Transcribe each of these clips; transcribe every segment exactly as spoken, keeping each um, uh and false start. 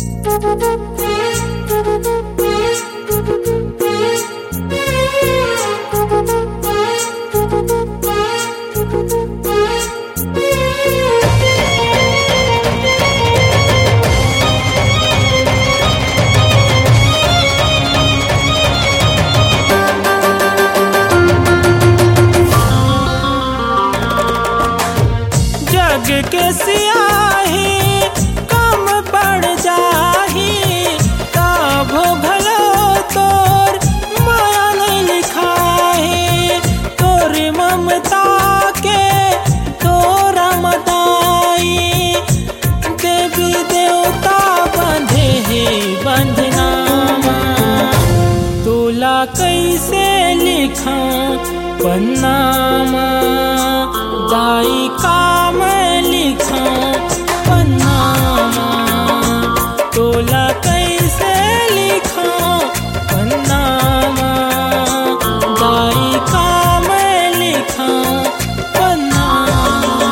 जग के सियाही कम पड़ जाही, काभो भलो तोर माया नहीं लिखाही। तोर ममता के तोरा मदाई, देवी देवता बंधे है बंधनामा। तोला कैसे लिखा पन्नामा, दाई का मैं लिखा पन्नामा। तोला कैसे लिखा पन्नामा, दाई का मैं लिखा पन्नामा।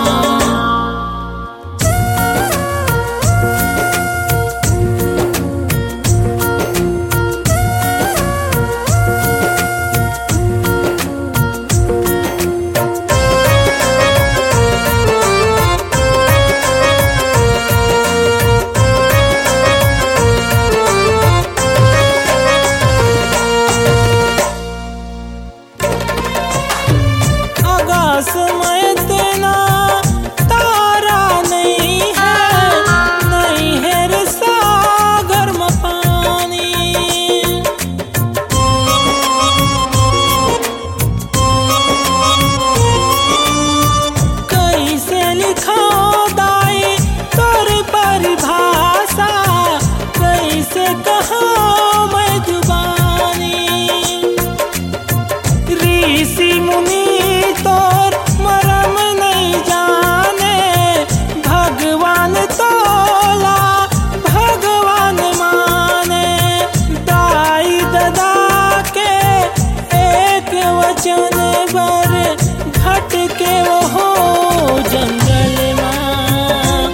आकाश में इतना तारा नहीं है, नहीं है रे सागर में पानी। कैसे लिखा दाई तोर परिभाषा, कैसे कहा मैं जुबानी। ऋषि मुनि तोर मरम नहीं जाने, भगवान तोला भगवान माने। दाई ददा के एक वचन बर घट के वो हो जंगल मां।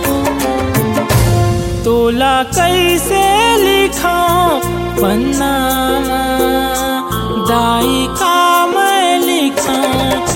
तोला कैसे लिखा पन्नामा, दाई का मैं लिखा